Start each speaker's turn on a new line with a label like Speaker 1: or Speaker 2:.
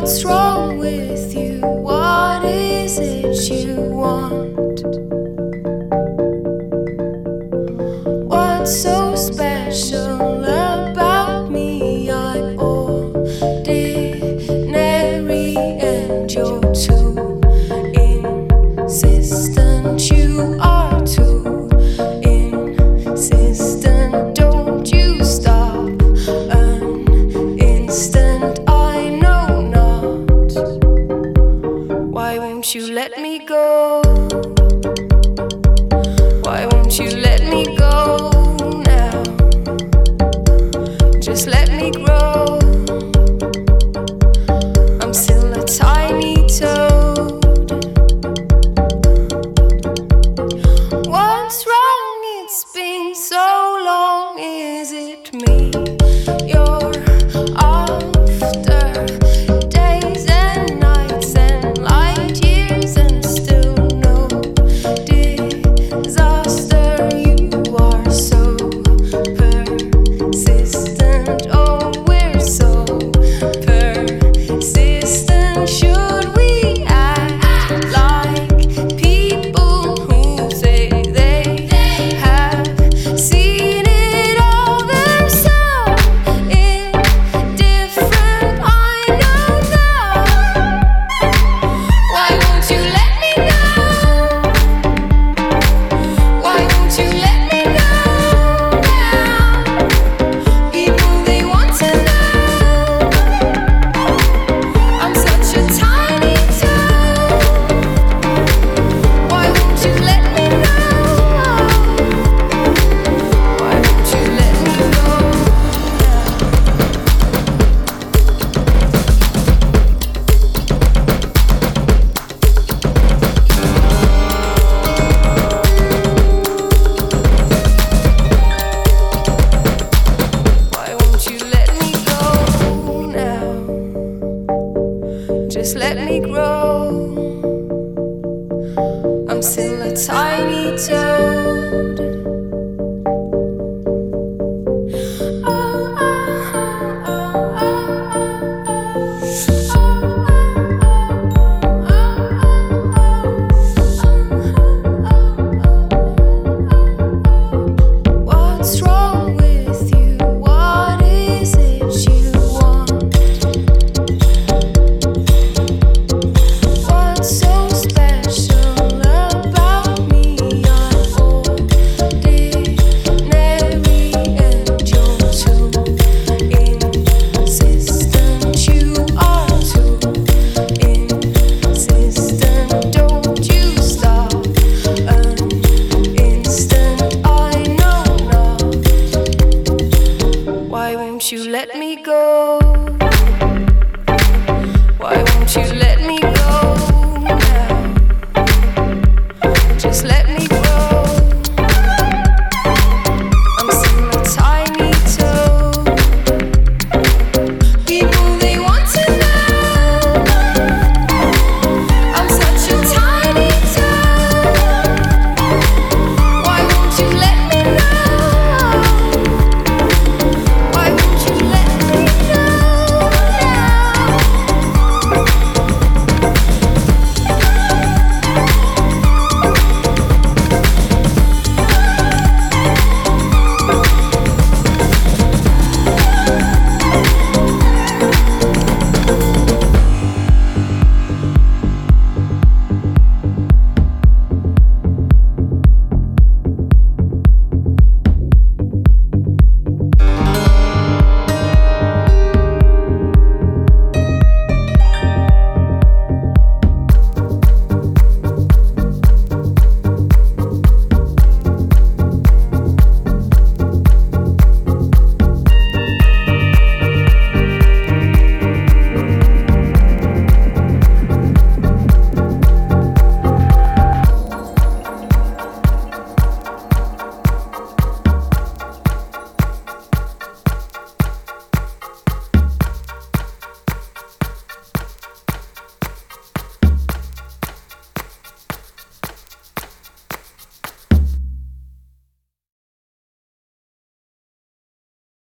Speaker 1: What's wrong with you? What is it you want? What's so special about me? I'm ordinary and you're too insistent. You are too insistent. Don't you stop an instant. I know not. Why won't you let me go? Why won't you let me go now? Just let me grow. I'm still a tiny toad. What's wrong? It's been so long. Is it me you're after? Days and nights and light years and still no disaster. You are so persistent. Oh, we're so persistent. Should we act like people who say they have seen it all? They're so indifferent. I know now. Why won't you let me know? Why won't you let me know now? People, they want to know. I'm such a tiny toad. Why won't you let me know? Why won't you let me know Why won't you let me go now? Just let me grow. I'm still a tiny toad. What's wrong with you? What is it you want? What's so special about me? I'm ordinary and you're too insistent. You are too insistent. Don't you stop an instant. I know not. Why won't you let me go? Why won't you let